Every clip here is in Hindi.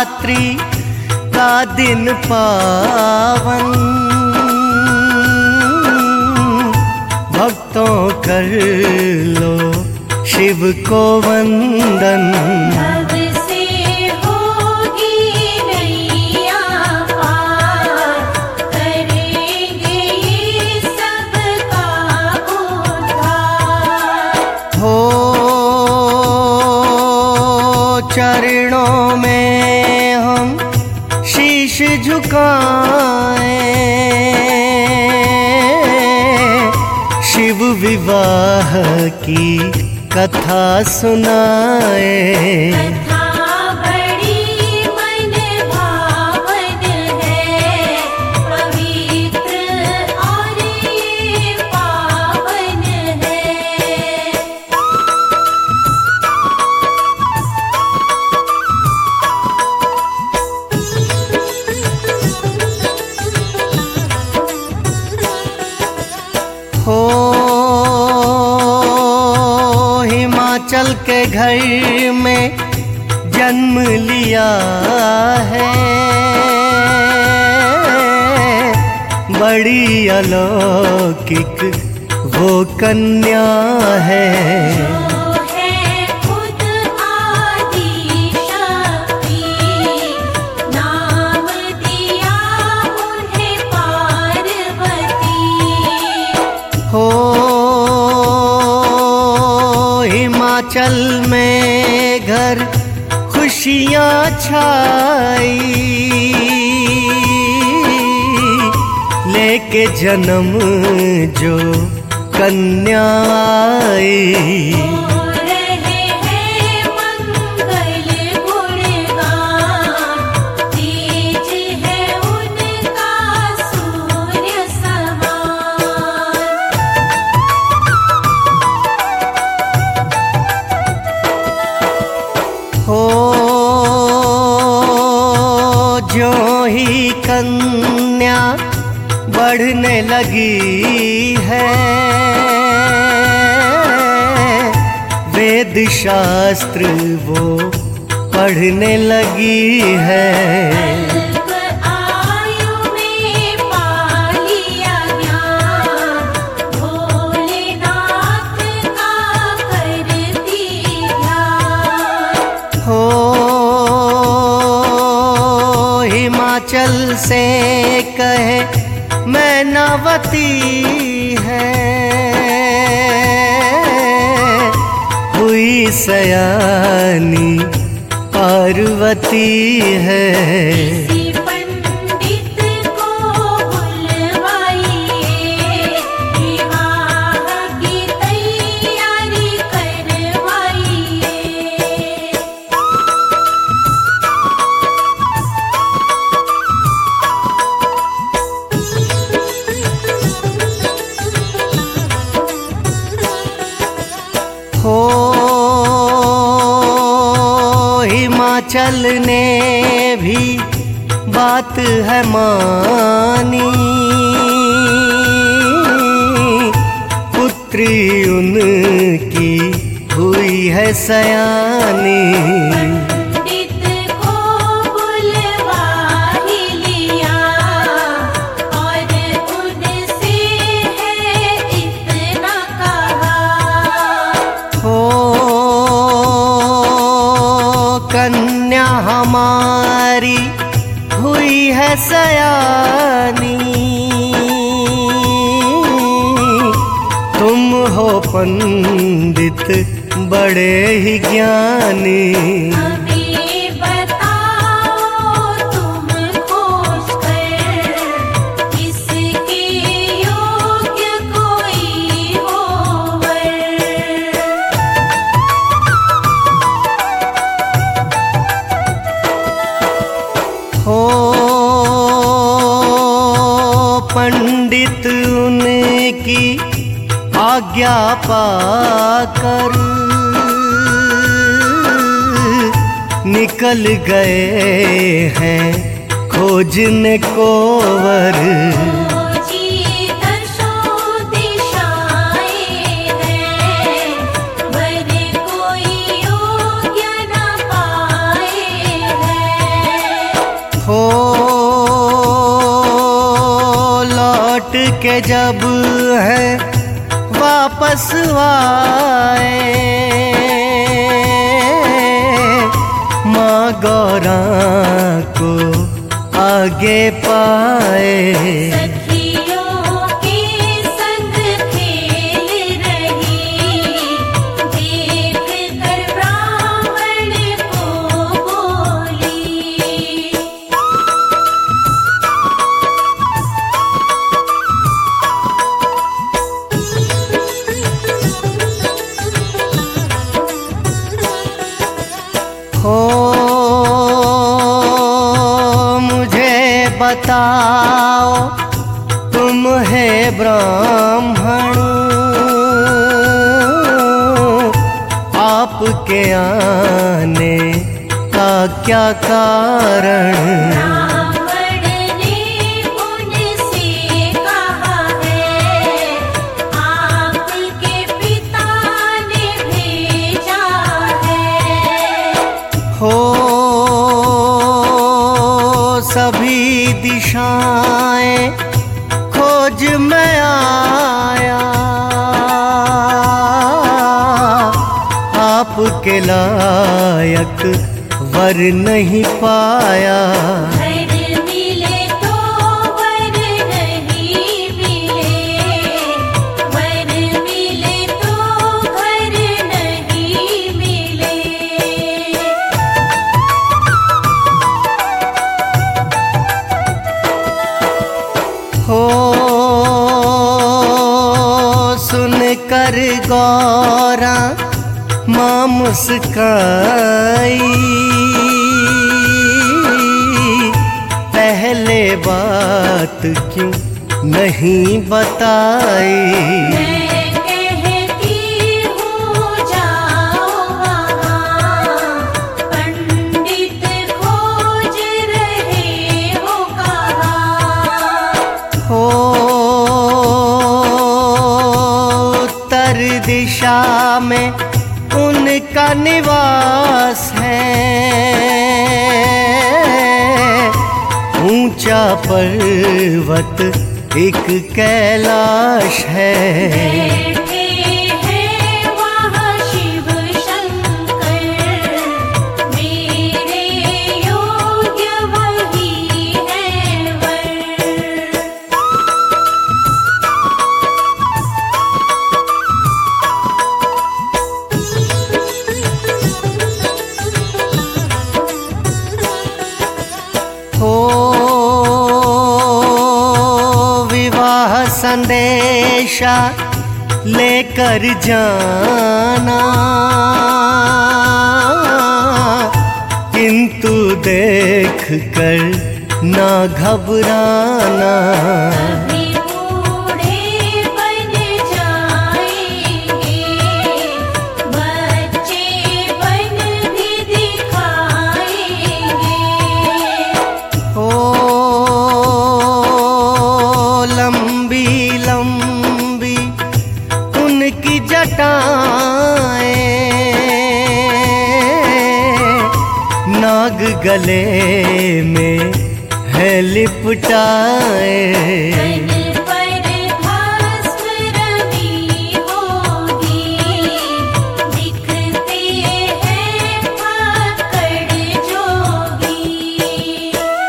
शिवरात्रि का दिन पावन, भक्तों कर लो शिव को वंदन। अब से होगी नैया पार, करेंगे ये सबका उद्धार। हो चरणों में हम शीश झुकाएं, शिव विवाह की कथा सुनाए। कथा बड़ी मन भावन है, पवित्र और ये पावन है। हो हिमाचल के घर में जन्म लिया है, बड़ी अलौकिक वो कन्या है। जो है खुद आदि शक्ति, नाम दिया उन्हें पार्वती। हो हिमाचल में घर खुशियाँ छाई, लेके जन्म जो कन्या आई। हो रहे हैं मंगल गुणगान, तेज है उनका सूर्य समान। हो जो ही कन्या बढ़ने लगी है, वेद शास्त्र वो पढ़ने लगी है। अल्प आयु में पा लिया ज्ञान, भोलेनाथ का करती ध्यान। हो हिमाचल से कहे मैनावती है, हुई सयानी पार्वती है। किसी पंडित को बुलवाइए, विवाह की तैयारी करवाइए। हो हिमाचल ने भी बात है मानी, पुत्री उनकी हुई है सयानी। पंडित को बुलवा ही लिया, और उनसे है इतना कहा। हो कन्या हमारी हुई है सयानी, तुम हो पंडित बड़े ही ज्ञानी। हमें बताओ तुम खोज कर, इसके योग्य कोई होवर। हो पंडित उनकी आज्ञा पाकर निकल गए हैं खोजने को वर। खोजी दसों दिशाएं हैं, वर कोई योग्य न पाए हैं। के जब है वापस आए, माँ गौरा को आगे पाए। सखियों के संग खेल रही, देख कर ब्राह्मण को बोली। हो मुझे बताओ तुम है ब्राह्मण, आपके आने का क्या कारण? ब्राह्मण ने उनसे कहा है, आपके पिता ने भेजा है। हो सभी दिशाएं खोज मैं आया, आपके लायक वर नहीं पाया। घर मिले तो वर नहीं मिले, वर मिले तो घर नहीं मिले। हो सुनकर गौरा माँ मुस्काई, पहले बात क्यों नहीं बताई? मैं कहती हूँ जाओ वहाँ, पंडित खोज रहे हो कहाँ। हो उत्तर दिशा में उनका निवास है, ऊंचा पर्वत एक कैलाश है। बैठे हैं वहाँ शिव शंकर, मेरे योग्य वही है वर। हो विवाह संदेशा लेकर जाना, किंतु देख कर ना घबराना। अभी बूढ़े बन जाएंगे, बच्चे बन भी दिखाएंगे। हो लंबी लंबी उनकी जटाएं, नाग गले में है लिपटाए। तन पर भस्म रवि होगी, दिखते हैं फाकड़ जोगी।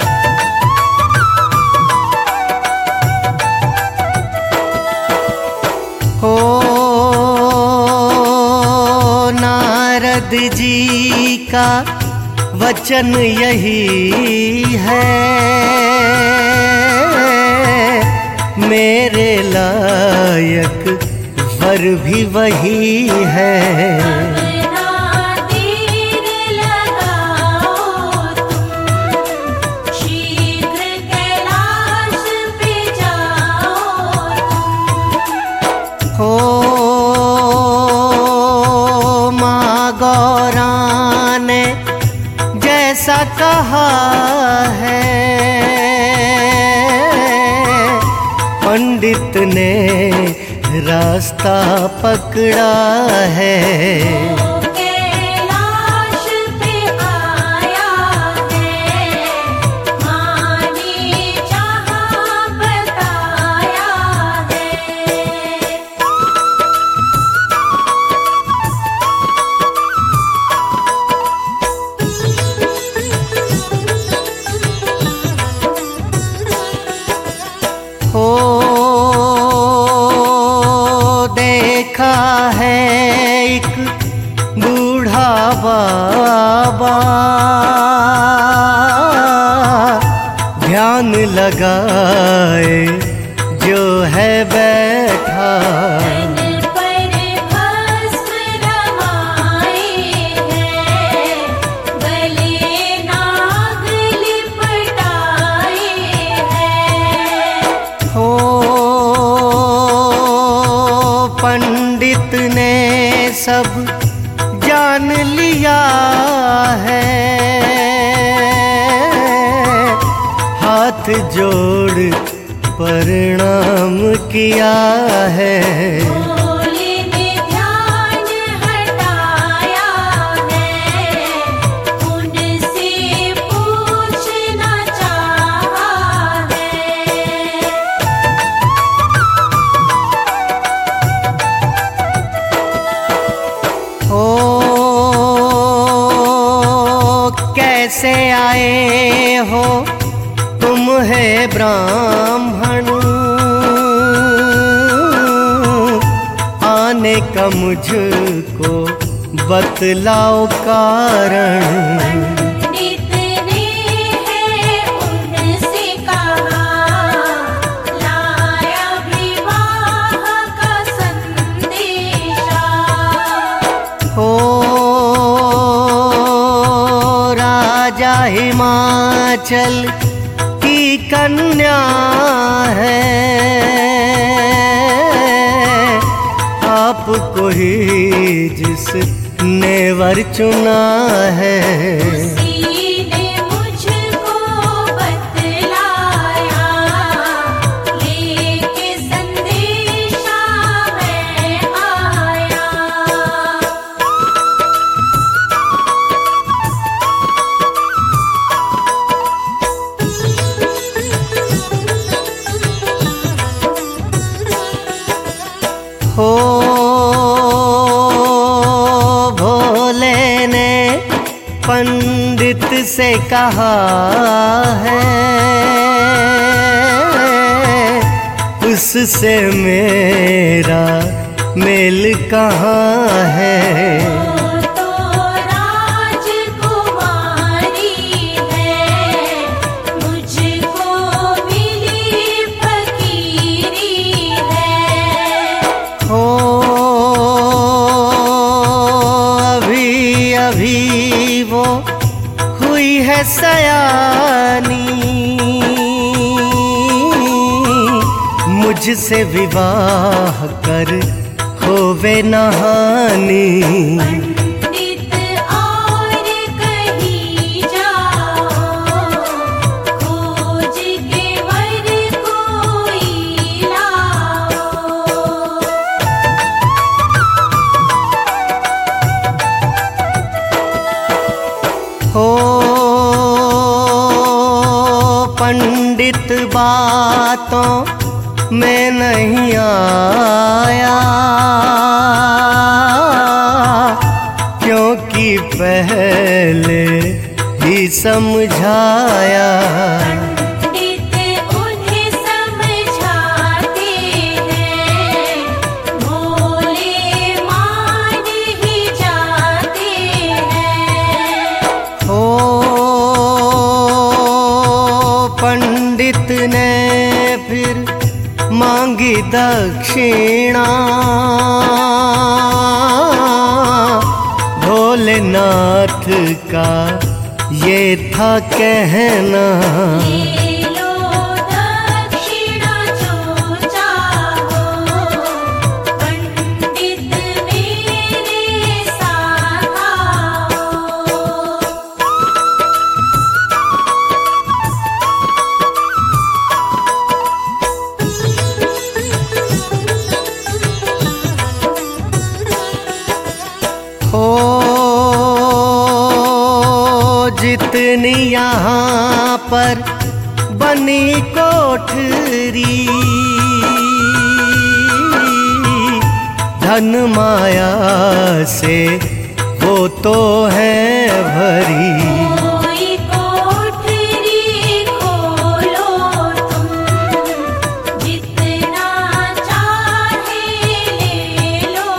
हो नारद जी का वचन यही है, मेरे लायक वर भी वही है। अपना देर लगाओ तुम, शीघ्र कैलाश पे जाओ तुम। हो माँ गौरा ने जैसा कहा है, पंडित ने रास्ता पकड़ा है। कैलाश पे आया है, माँ ने जहाँ बताया देखा है एक बूढ़ा बाबा, ध्यान लगाए जो है बैठा। तन पर भस्म रमाए हैं, गले नाग लिपटाए हैं। हो पंडित ने सब जान लिया है, हाथ जोड़ प्रणाम किया है। भोले ने ध्यान हटाया है, उनसे पूछना चाहा है। ओ कैसे आए हो तुम है ब्राह्मण, आने का मुझको बतलाओ कारण। पंडित ने है उनसे कहा, लाया विवाह का संदेशा। हो राजा हिमाचल की कन्या है, आपको ही जिसने वर चुना है। उसी ने मुझको बतलाया, लेके संदेशा मैं आया। हो भोले ने पंडित से कहा है, उससे मेरा मेल कहाँ है। वो तो राजकुमारी है, मुझको मिली फकीरी है। हो अभी अभी वो हुई है सयानी, मुझसे विवाह कर होवे नहानी। पंडित और कहीं जाओ, खोज के वर कोई लाओ। हो पंडित बातों में नहीं आया, क्योंकि पहले ही समझाया। पंडित उन्हें समझाते हैं, भोले मान ही जाते हैं। हो पंडित ने फिर मांगी दक्षिणा, भोलेनाथ का ये था कहना। ले लो दक्षिणा जो चाहो, पंडित मेरे साथ आओ। हो जितनी यहाँ पर बनी कोठरी, धन माया से वो तो है भरी। कोई कोठरी खोलो तुम, जितना चाहे ले लो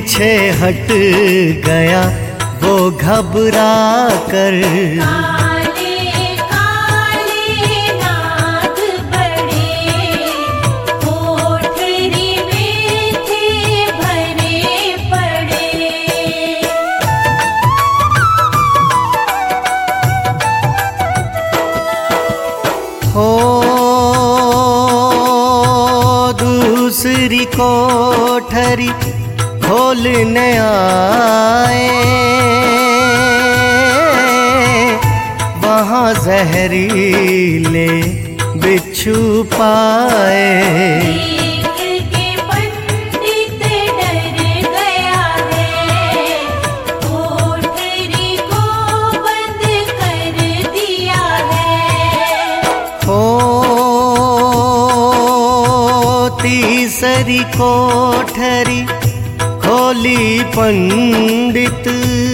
पीछे हट गया वो घबरा कर। काले काले नाग बड़े कोठरी में थे भरे पड़े। हो दूसरी कोठरी खोलने आए, वहाँ जहरीले बिच्छू पाए। देख के पंडित डर गया है, कोठरी को बंद कर दिया है। हो तीसरी कोठरी खोली पंडित,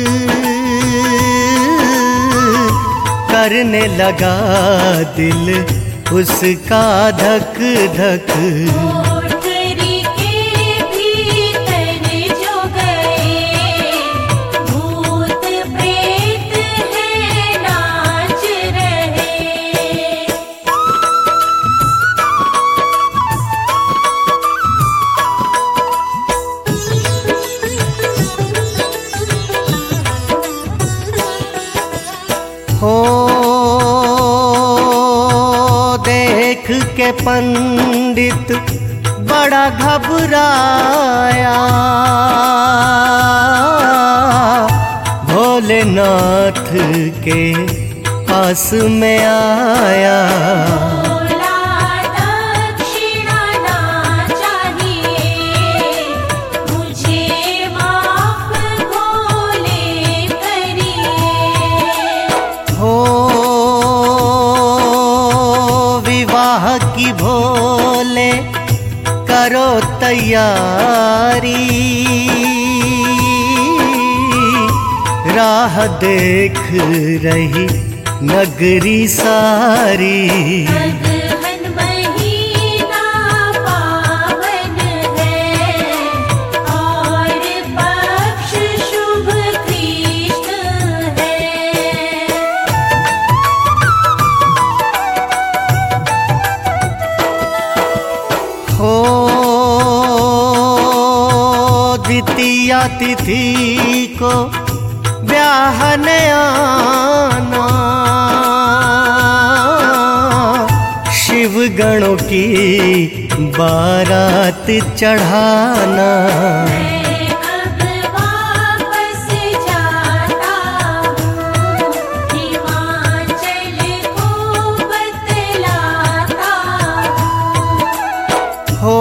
करने लगा दिल उसका धक धक। कोठरी के भीतर जो गए भूत प्रेत है नाच रहे। हो देख के पंडित बड़ा घबराया, भोलेनाथ के पास में आया। बोला दक्षिणा ना चाहिए, मुझे माफ भोले करिए। हो विवाह की भोले करो तैयारी, राह देख रही नगरी सारी। अगहन महीना पावन है और पक्ष शुभ कृष्ण है। हो द्वितीया तिथि को ब्याहने आना, शिव गणों की बारात चढ़ाना। मैं अब वापस जाता हूँ, हिमाचल को बतलाता हूँ। हो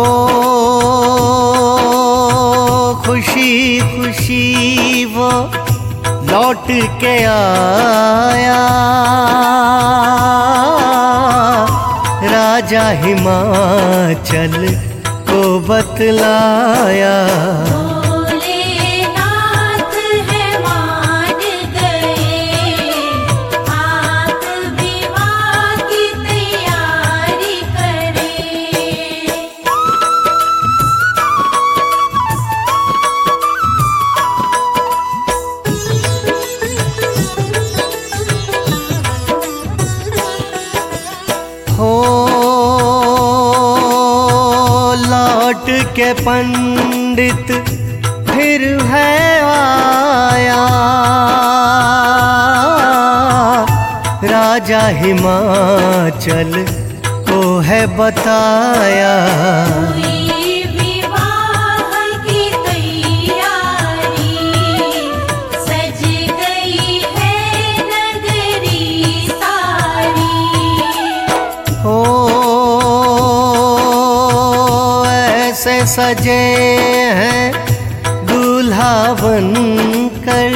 खुशी खुशी वो लौट के आया, राजा हिमाचल को बतलाया। भोलेनाथ है मान गए, आप विवाह की तैयारी करें। हो लौट के पंडित फिर है आया, राजा हिमाचल को है बताया। हुई विवाह की तैयारी, सज गई है नगरी सारी। हो ऐसे सजे हैं दूल्हा बनकर,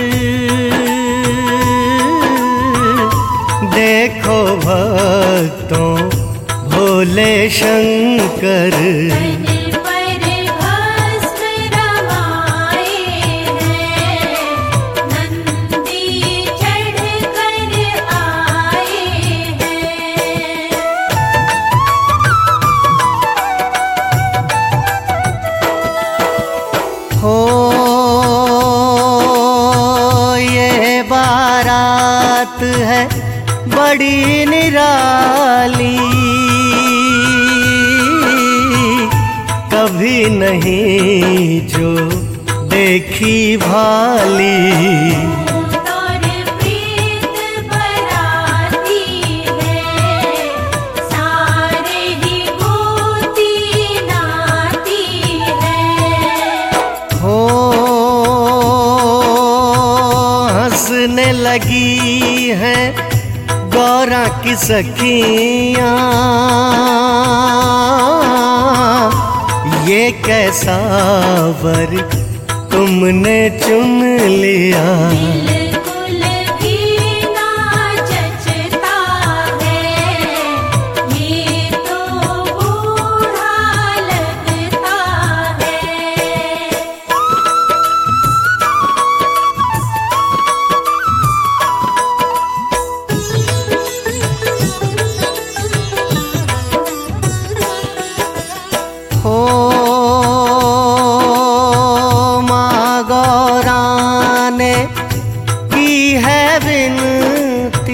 देखो भक्तों भोले शंकर। तन पर भस्म रमाए हैं, नंदी चढ़ कर आए हैं। हो बड़ी निराली, कभी नहीं जो देखी भाली। और प्रीत बराती है, सारे ही गोती नाती है। हो हंसने लगी है गौरा की सखियाँ, ये कैसा वर तुमने चुन लिया। बिल्कुल भी ना जचता है, ये तो बूढ़ा लगता है। हो माँ गौरा ने की है विनती,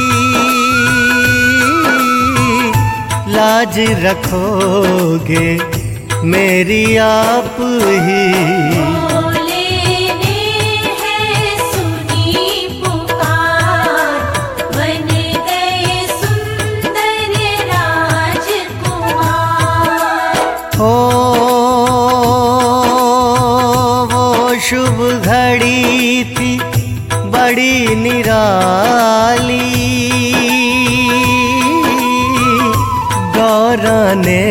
लाज रखोगे मेरी आप ही। भोले ने है सुनी पुकार, बन गए सुंदर राजकुमार। हो वो शुभ घड़ी थी बड़ी निराली, गौरा ने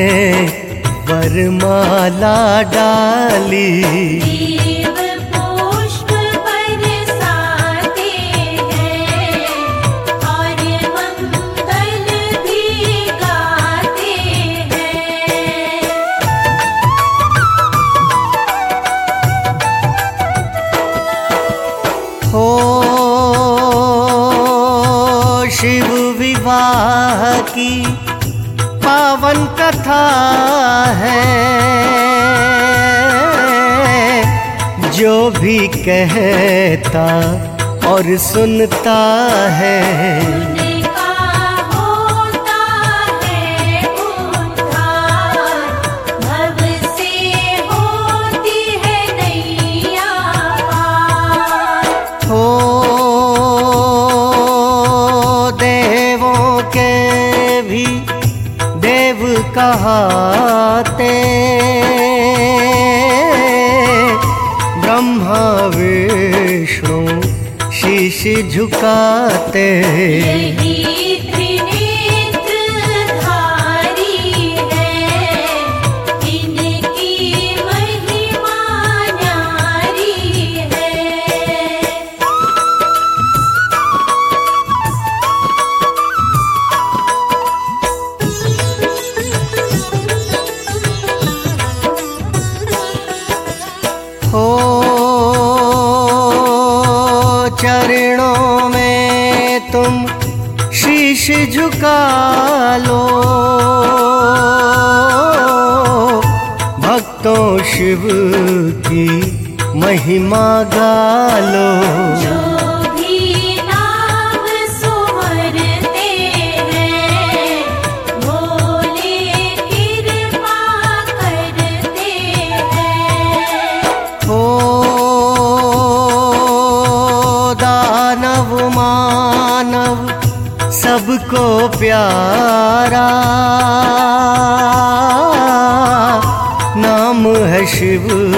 वरमाला डाली। देव पुष्प बरसाते हैं, और मंगल भी गाते हैं। हो शिव विवाह की पावन कथा है, जो भी कहता और सुनता है। उनका होता है उद्धार, भव से होती है नैया पार। हो देवों के भी देव कहाते, ब्रह्मा विष्णु शीश झुकाते। यही त्रिनेत्र धारी है, इनकी महिमा न्यारी है। हो चरणों में तुम शीश झुका लो, भक्तों शिव की महिमा गा लो। जो भी नाम सुमरते हैं, भोले कृपा करते हैं। हो दानव मानव सबको प्यारा, नाम है शिव